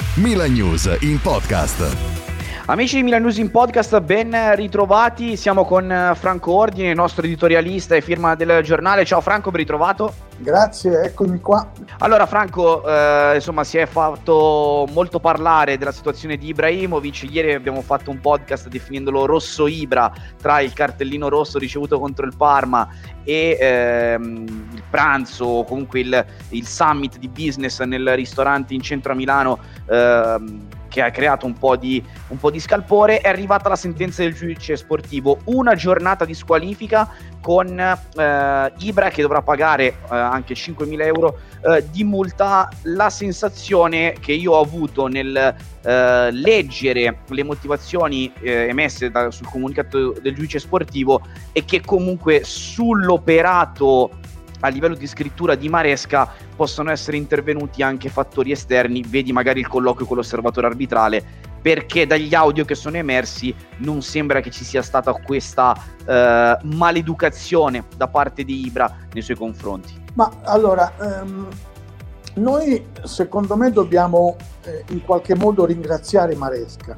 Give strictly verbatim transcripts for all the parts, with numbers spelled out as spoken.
Milan News in podcast. Amici di Milan News in podcast, ben ritrovati. Siamo con Franco Ordine, il nostro editorialista e firma del giornale. Ciao Franco, ben ritrovato. Grazie, eccomi qua. Allora Franco, eh, insomma si è fatto molto parlare della situazione di Ibrahimovic. Ieri abbiamo fatto un podcast definendolo Rosso Ibra, tra il cartellino rosso ricevuto contro il Parma e ehm, il pranzo o comunque il, il summit di business nel ristorante in centro a Milano, ehm, che ha creato un po' di un po' di scalpore. È arrivata la sentenza del giudice sportivo, una giornata di squalifica con eh, Ibra che dovrà pagare eh, anche cinquemila euro eh, di multa. La sensazione che io ho avuto nel eh, leggere le motivazioni eh, emesse da, sul comunicato del giudice sportivo è che comunque sull'operato a livello di scrittura di Maresca possono essere intervenuti anche fattori esterni, vedi magari il colloquio con l'osservatore arbitrale, perché dagli audio che sono emersi non sembra che ci sia stata questa eh, maleducazione da parte di Ibra nei suoi confronti. Ma allora, ehm, noi secondo me dobbiamo eh, in qualche modo ringraziare Maresca,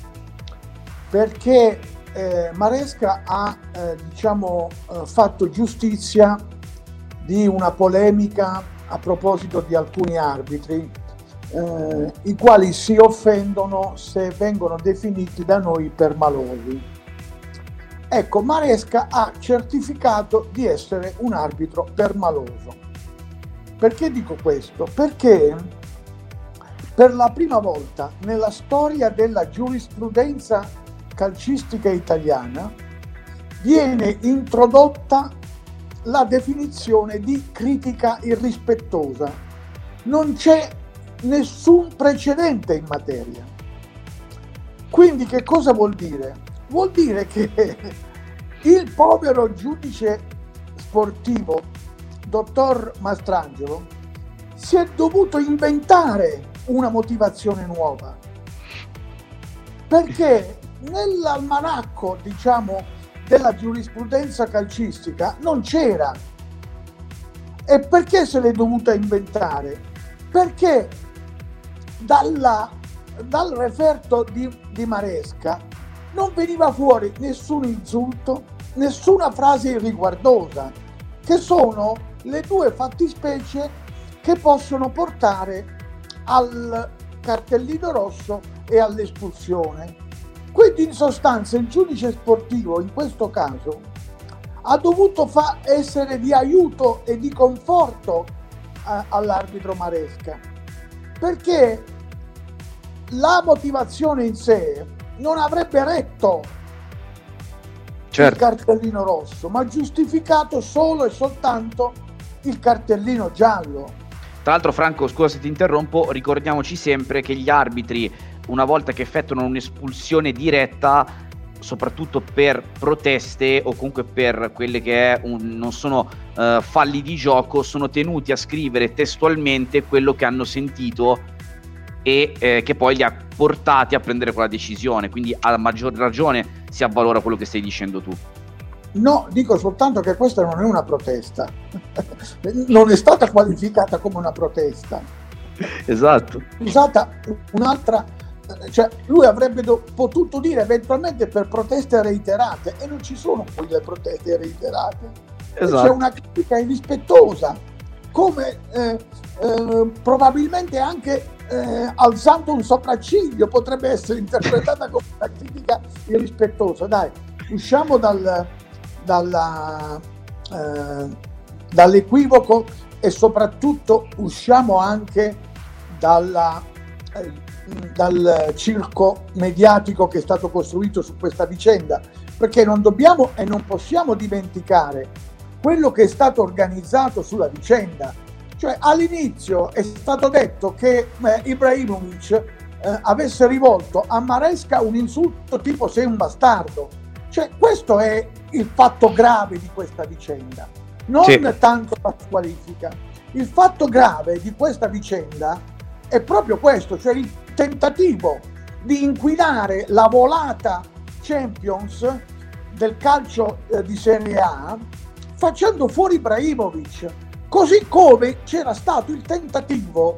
perché eh, Maresca ha eh, diciamo eh, fatto giustizia di una polemica a proposito di alcuni arbitri eh, i quali si offendono se vengono definiti da noi permalosi. Ecco, Maresca ha certificato di essere un arbitro permaloso. Perché dico questo? Perché per la prima volta nella storia della giurisprudenza calcistica italiana viene introdotta la definizione di critica irrispettosa. Non c'è nessun precedente in materia. Quindi che cosa vuol dire? Vuol dire che il povero giudice sportivo, dottor Mastrangelo, si è dovuto inventare una motivazione nuova, perché nell'almanacco, diciamo, della giurisprudenza calcistica non c'era. E perché se l'è dovuta inventare? Perché dalla, dal referto di, di Maresca non veniva fuori nessun insulto, nessuna frase irriguardosa, che sono le due fattispecie che possono portare al cartellino rosso e all'espulsione. Quindi in sostanza il giudice sportivo in questo caso ha dovuto fa- essere di aiuto e di conforto a- all'arbitro Maresca, perché la motivazione in sé non avrebbe retto certo il cartellino rosso, ma giustificato solo e soltanto il cartellino giallo. Tra l'altro Franco, scusa se ti interrompo, ricordiamoci sempre che gli arbitri, una volta che effettuano un'espulsione diretta, soprattutto per proteste o comunque per quelle che è un, non sono uh, falli di gioco, sono tenuti a scrivere testualmente quello che hanno sentito e eh, che poi li ha portati a prendere quella decisione. Quindi a maggior ragione si avvalora quello che stai dicendo tu. No, dico soltanto che questa non è una protesta, non è stata qualificata come una protesta. Esatto. Usata un'altra, cioè lui avrebbe do, potuto dire eventualmente per proteste reiterate, e non ci sono poi le proteste reiterate. Esatto. C'è una critica irrispettosa, come eh, eh, probabilmente anche eh, alzando un sopracciglio potrebbe essere interpretata come una critica irrispettosa. Dai, usciamo dal Dalla, eh, dall'equivoco e soprattutto usciamo anche dalla, eh, dal circo mediatico che è stato costruito su questa vicenda, perché non dobbiamo e non possiamo dimenticare quello che è stato organizzato sulla vicenda. Cioè all'inizio è stato detto che eh, Ibrahimovic eh, avesse rivolto a Maresca un insulto tipo sei un bastardo. Cioè questo è il fatto grave di questa vicenda, non sì. tanto la squalifica. Il fatto grave di questa vicenda è proprio questo, cioè il tentativo di inquinare la volata Champions del calcio eh, di Serie A facendo fuori Ibrahimovic, così come c'era stato il tentativo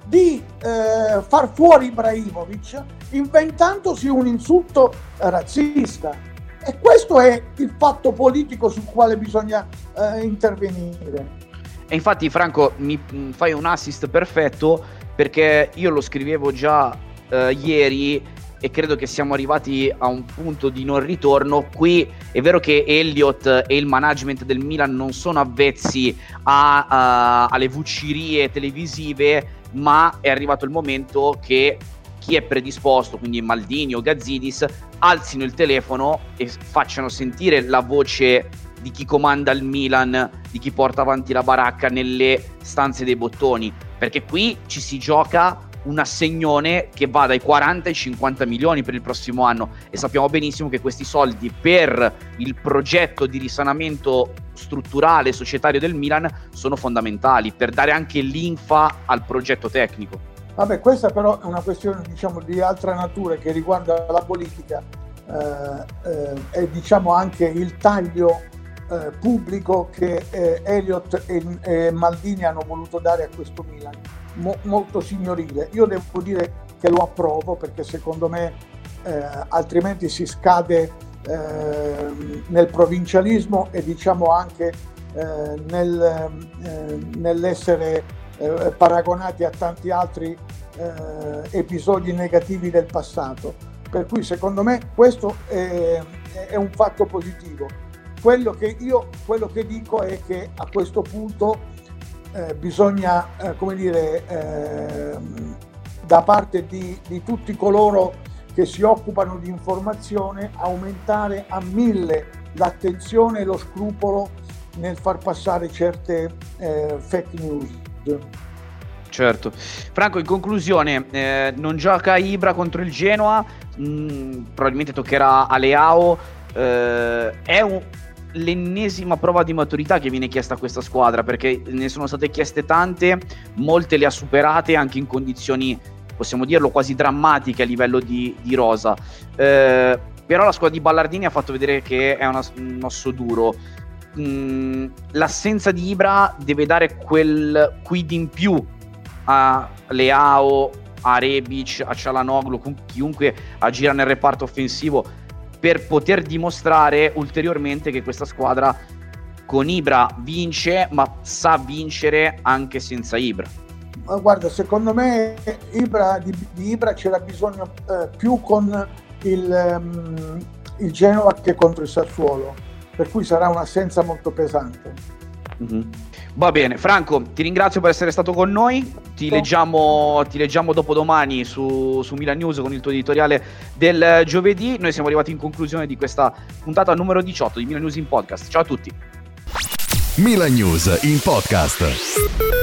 di eh, far fuori Ibrahimovic inventandosi un insulto razzista. E questo è il fatto politico sul quale bisogna eh, intervenire. E infatti, Franco, mi fai un assist perfetto, perché io lo scrivevo già eh, ieri e credo che siamo arrivati a un punto di non ritorno. Qui è vero che Elliott e il management del Milan non sono avvezzi a, a, alle vuccirie televisive, ma è arrivato il momento che chi è predisposto, quindi Maldini o Gazzidis, alzino il telefono e facciano sentire la voce di chi comanda il Milan, di chi porta avanti la baracca nelle stanze dei bottoni, perché qui ci si gioca un assegnone che va dai quaranta ai cinquanta milioni per il prossimo anno, e sappiamo benissimo che questi soldi per il progetto di risanamento strutturale societario del Milan sono fondamentali per dare anche linfa al progetto tecnico. Vabbè, questa però è una questione, diciamo, di altra natura che riguarda la politica eh, eh, e diciamo anche il taglio eh, pubblico che eh, Elliott e, e Maldini hanno voluto dare a questo Milan, mo, molto signorile. Io devo dire che lo approvo, perché secondo me eh, altrimenti si scade eh, nel provincialismo e diciamo anche eh, nel, eh, nell'essere Eh, paragonati a tanti altri eh, episodi negativi del passato, per cui secondo me questo è, è un fatto positivo. Quello che io quello che dico è che a questo punto eh, bisogna eh, come dire eh, da parte di, di tutti coloro che si occupano di informazione aumentare a mille l'attenzione e lo scrupolo nel far passare certe eh, fake news. Certo. Franco, in conclusione, eh, non gioca Ibra contro il Genoa, mh, probabilmente toccherà a Leao, eh, è un, l'ennesima prova di maturità che viene chiesta a questa squadra, perché ne sono state chieste tante, molte le ha superate anche in condizioni, possiamo dirlo, quasi drammatiche a livello di, di rosa, eh, però la squadra di Ballardini ha fatto vedere che è una, un osso duro. L'assenza di Ibra deve dare quel quid in più a Leao, a Rebic, a Çalhanoğlu, chiunque agira nel reparto offensivo, per poter dimostrare ulteriormente che questa squadra con Ibra vince, ma sa vincere anche senza Ibra. Ma guarda, secondo me Ibra, di, di Ibra c'era bisogno eh, più con il, um, il Genoa che contro il Sassuolo, per cui sarà un'assenza molto pesante. Mm-hmm. Va bene, Franco, ti ringrazio per essere stato con noi, ti, leggiamo, ti leggiamo dopodomani su, su Milan News con il tuo editoriale del giovedì. Noi siamo arrivati in conclusione di questa puntata numero diciotto di Milan News in Podcast. Ciao a tutti. Milan News in Podcast.